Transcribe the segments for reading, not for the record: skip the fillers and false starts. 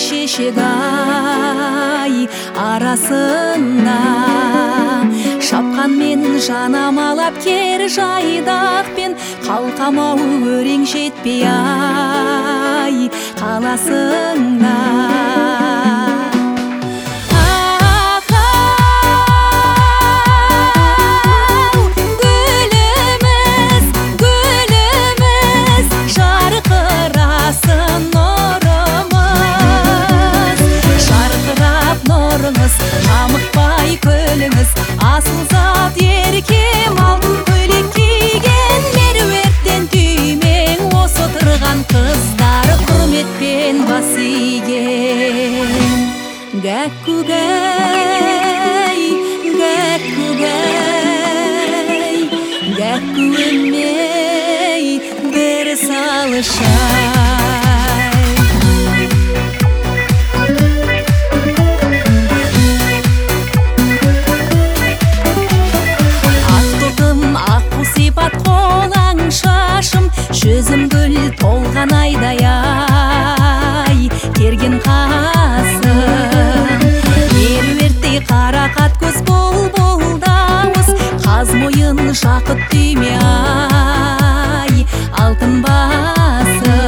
шешек-ай арасында шапқан мен жанамалап кер жайдақпен қалқамау өрең жетпей ай қаласыңда қамықпай күліңіз асыл зат еркем алтын көйлек киген меруерттен түймең осы отырған қыздар құрметпен бас иген гәккугәй гәккугәй гәккуэмей бір салышай жүзім гүл толған айдай ай керген қасым меруерттей қарақат көз бұл дауыс қаз мойын жақұт түйме ай алтын басым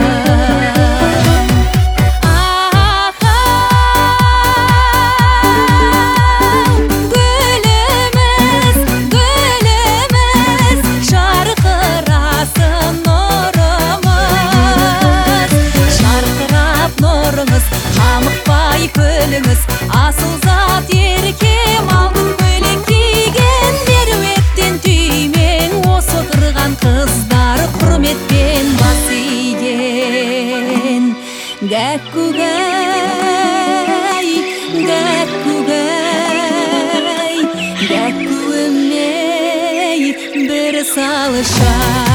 қамықпай күліңіз асыл зат еркем алтын көйлек киген меруерттен түймең осы отырған қыздар құрметпен бас иген гәккугәй гәккугәй гәккуэмей бір салышай